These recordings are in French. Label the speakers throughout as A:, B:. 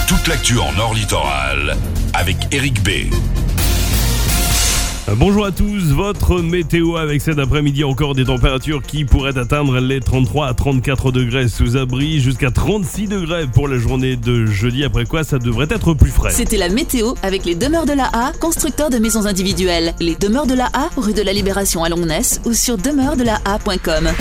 A: toute l'actu en Nord Littoral avec Eric B.
B: Bonjour à tous, votre météo avec cet après-midi encore des températures qui pourraient atteindre les 33 à 34 degrés sous abri, jusqu'à 36 degrés pour la journée de jeudi, après quoi ça devrait être plus frais.
C: C'était la météo avec les Demeures de la A, constructeurs de maisons individuelles. Les Demeures de la A, rue de la Libération à Longnes ou sur demeuresdelaa.com.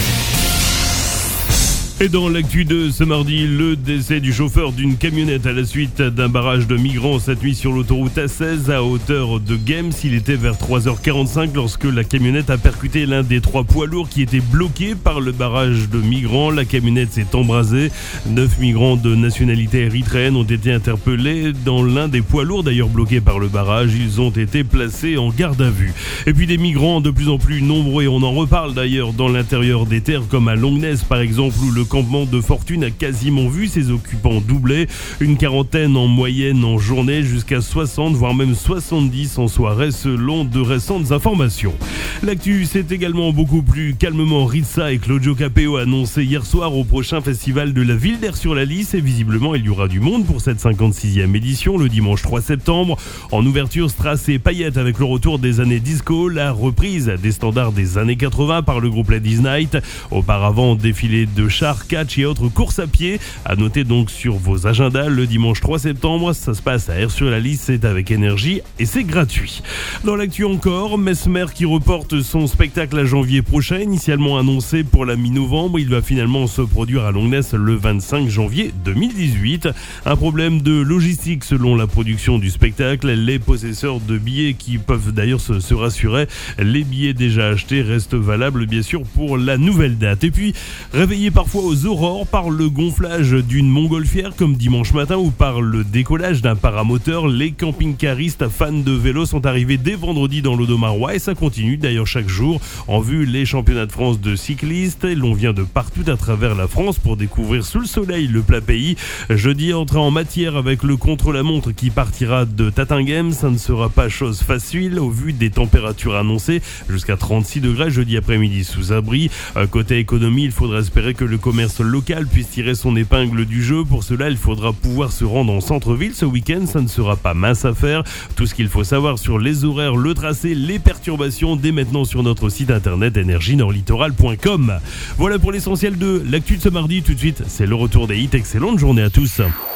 B: Et dans l'actu de ce mardi, le décès du chauffeur d'une camionnette à la suite d'un barrage de migrants cette nuit sur l'autoroute A16 à hauteur de Gems. Il était vers 3h45 lorsque la camionnette a percuté l'un des 3 poids lourds qui étaient bloqués par le barrage de migrants. La camionnette s'est embrasée. 9 migrants de nationalité érythréenne ont été interpellés dans l'un des poids lourds d'ailleurs bloqués par le barrage. Ils ont été placés en garde à vue. Et puis des migrants de plus en plus nombreux, et on en reparle d'ailleurs dans l'intérieur des terres comme à Longnes par exemple, où le campement de Fortune a quasiment vu ses occupants doubler, une quarantaine en moyenne en journée, jusqu'à 60 voire même 70 en soirée selon de récentes informations. L'actu, c'est également beaucoup plus calmement. Ritza et Claudio Capeo annoncé hier soir au prochain festival de la Ville d'Air-sur-la-Lys, et visiblement il y aura du monde pour cette 56e édition le dimanche 3 septembre. En ouverture, Strass et Payette avec le retour des années disco, la reprise des standards des années 80 par le groupe Ladies Night. Auparavant, défilé de chars, catch et autres courses à pied. À noter donc sur vos agendas, le dimanche 3 septembre, ça se passe à Air-sur-la-Lys, c'est avec énergie et c'est gratuit. Dans l'actu encore, Mesmer qui reporte son spectacle à janvier prochain, initialement annoncé pour la mi-novembre. Il va finalement se produire à Longnes le 25 janvier 2018. Un problème de logistique selon la production du spectacle. Les possesseurs de billets qui peuvent d'ailleurs se rassurer, les billets déjà achetés restent valables bien sûr pour la nouvelle date. Et puis, réveillé parfois aux aurores par le gonflage d'une montgolfière comme dimanche matin ou par le décollage d'un paramoteur, les camping-caristes fans de vélo sont arrivés dès vendredi dans l'Audomarois, et ça continue d'ailleurs chaque jour en vue les championnats de France de cyclistes. L'on vient de partout à travers la France pour découvrir sous le soleil le plat pays. Jeudi, entrée en matière avec le contre-la-montre qui partira de Tatinghem. Ça ne sera pas chose facile au vu des températures annoncées, jusqu'à 36 degrés jeudi après-midi sous abri. Côté économie, il faudra espérer que le commerce local puisse tirer son épingle du jeu. Pour cela, il faudra pouvoir se rendre en centre-ville ce week-end. Ça ne sera pas mince à faire. Tout ce qu'il faut savoir sur les horaires, le tracé, les perturbations dès maintenant sur notre site internet energienordlittoral.com. Voilà pour l'essentiel de l'actu de ce mardi. Tout de suite, c'est le retour des hits. Excellente journée à tous.